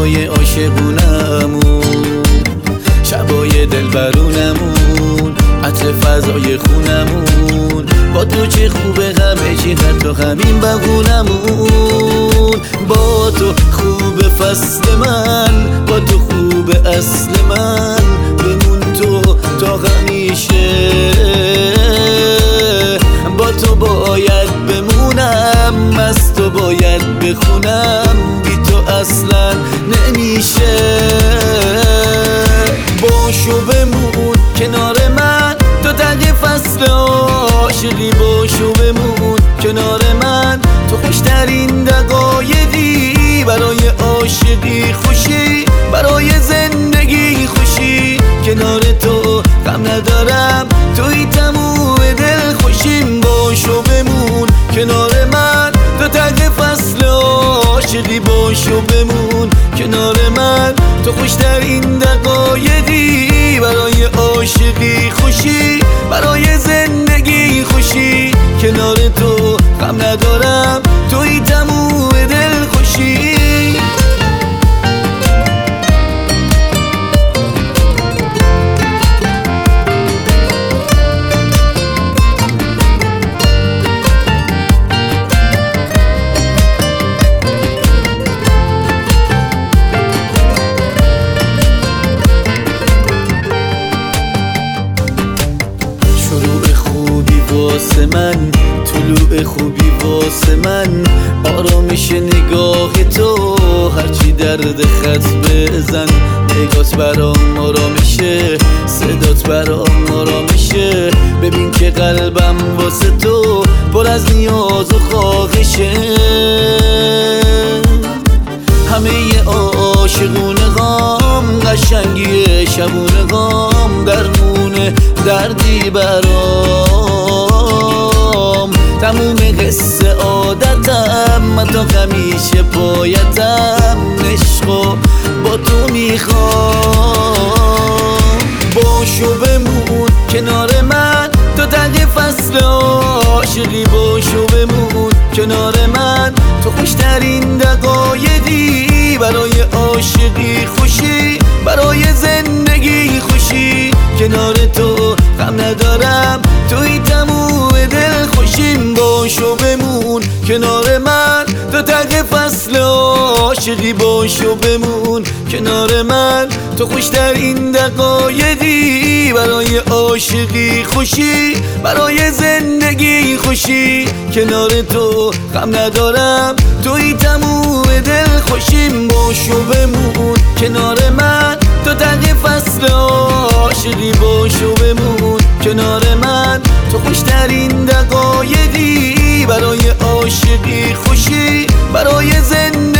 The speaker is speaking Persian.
شبای عاشقونمون، شبای دلبرونمون، عطر فضای خونمون، با تو چه خوبه همه چی حتی همین بغونمون. با تو خوب فصل من، با تو خوب اصل من، بمون تو تا همیشه. با تو باید بمونم، از تو باید بخونم، بی تو اصلا نمیشه. باشو بمون کنار من، تو تنگ فصل عاشقی. باشو بمون کنار من، تو خوشترین دقایقی. برای عاشقی خوشی، برای زندگی خوشی. کنار تو غم ندارم، توی تموم دل خوشیم. باشو بمون کنار من، تو تنگ فصل عاشقی. باشو بمون کنار من، تو خوشترین دقایقی. برای عاشقی خوشی، برای زندگی خوشی. کنار تو غم ندارم، توی تموم دل خوشی. واسه من طلوع خوبی، واسه من آرامش نگاه تو. هرچی درد خط بزن، نگات برام آرامشه، صدات برام آرامشه. ببین که قلبم واسه تو پر از نیاز و خواهشه. همه عاشقونه غام، قشنگی شبونه غام، درمونه دردی برام. تموم قصه عادتم، من تا همیشه پایتم. عشقو با تو میخوام. باشو بمون کنار من، تو تنگ فصل عاشقی. باشو بمون کنار من، تو خوشترین دقایقی. برای عاشقی خوشی، برای زندگی خوشی. کنار تو غم ندارم، توی تموم دل خوشیم. باشو بمون کنار من، تو تنگ فصل عاشقی. باشو بمون کنار من، تو خوشترین دقایقی. برای عاشقی خوشی، برای زندگی خوشی. کنار تو غم ندارم، توی تموم دل خوشیم. باشو بمون کنار من، تو تنگ فصل عاشقی. باشو بمون کنار من، تو خوشترین دقایقی. برای عاشقی خوشی، برای زندگی